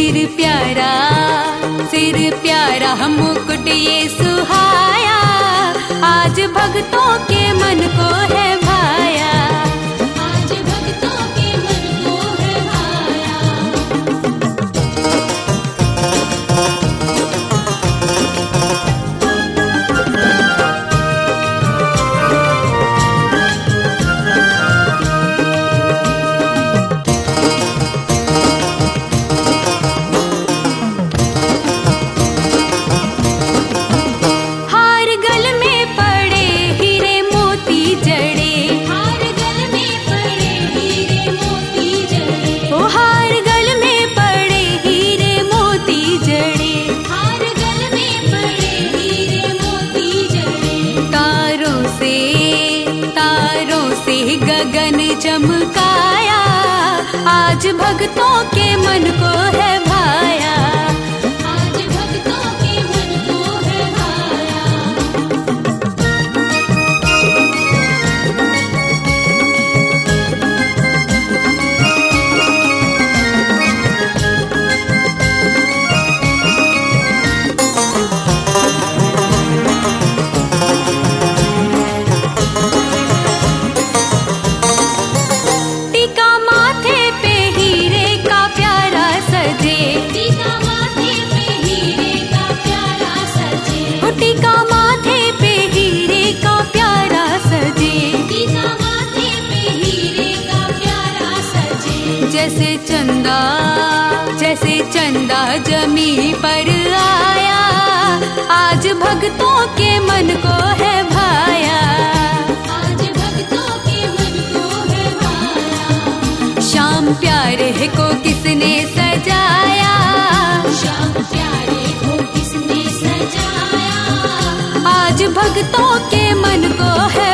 सिर प्यारा मुकुट ये सुहाया, आज भक्तों के मन को है भाया। आज भक्तों के मन को है भाया। गगन चमकाया, आज भक्तों के मन को है भाया। आज भक्तों के मन को है भाया। जैसे चंदा जमी पर आया, आज भक्तों के मन को है भाया। आज भक्तों के मन को है भाया। श्याम प्यारे को किसने सजाया, श्याम प्यारे को किसने सजाया, आज भक्तों के मन को है